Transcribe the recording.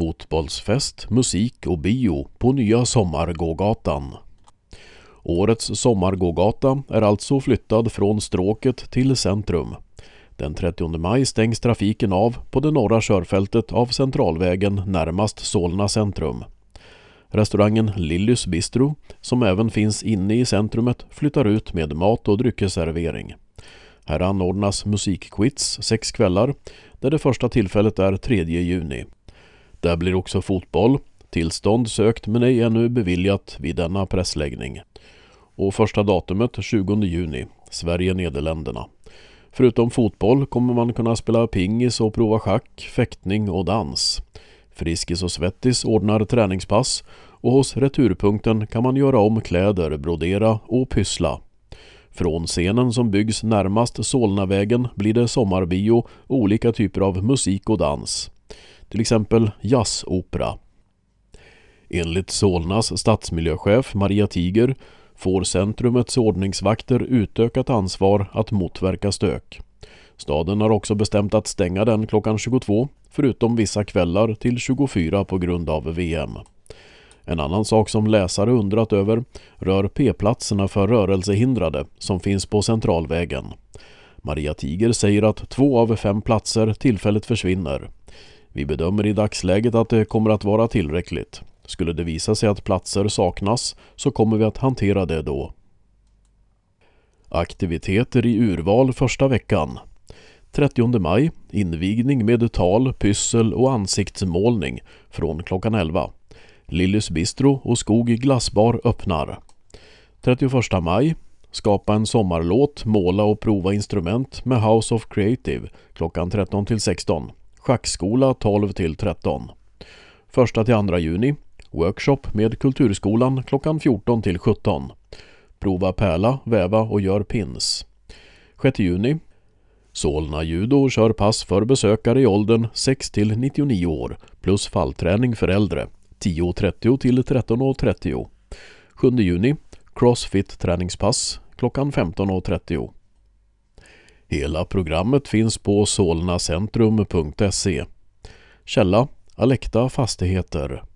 Fotbollsfest, musik och bio på nya Sommargågatan. Årets Sommargågata är alltså flyttad från stråket till centrum. Den 30 maj stängs trafiken av på det norra körfältet av Centralvägen närmast Solna centrum. Restaurangen Lillys Bistro, som även finns inne i centrumet, flyttar ut med mat- och dryckesservering. Här anordnas musikquiz 6 kvällar, där det första tillfället är 3 juni. Där blir också fotboll, tillstånd sökt men ej ännu beviljat vid denna pressläggning. Och första datumet 20 juni, Sverige-Nederländerna. Förutom fotboll kommer man kunna spela pingis och prova schack, fäktning och dans. Friskis och Svettis ordnar träningspass och hos Returpunkten kan man göra om kläder, brodera och pyssla. Från scenen som byggs närmast Solnavägen blir det sommarbio och olika typer av musik och dans. Till exempel jazzopera. Enligt Solnas stadsmiljöchef Maria Tiger får centrumets ordningsvakter utökat ansvar att motverka stök. Staden har också bestämt att stänga den klockan 22, förutom vissa kvällar till 24 på grund av VM. En annan sak som läsare undrat över rör p-platserna för rörelsehindrade som finns på Centralvägen. Maria Tiger säger att 2 av 5 platser tillfälligt försvinner. Vi bedömer i dagsläget att det kommer att vara tillräckligt. Skulle det visa sig att platser saknas så kommer vi att hantera det då. Aktiviteter i urval första veckan. 30 maj, invigning med tal, pyssel och ansiktsmålning från klockan 11. Lillys Bistro och Skog glassbar öppnar. 31 maj, skapa en sommarlåt, måla och prova instrument med House of Creative klockan 13 till 16. Schackskola 12 till 13. 1-2 juni, workshop med Kulturskolan klockan 14 till 17. Prova pärla, väva och gör pins. 6 juni, Solna judo kör pass för besökare i åldern 6 till 99 år plus fallträning för äldre 10.30 till 13.30. 7 juni, crossfit träningspass klockan 15.30. Hela programmet finns på solnacentrum.se. Källa: Alekta Fastigheter.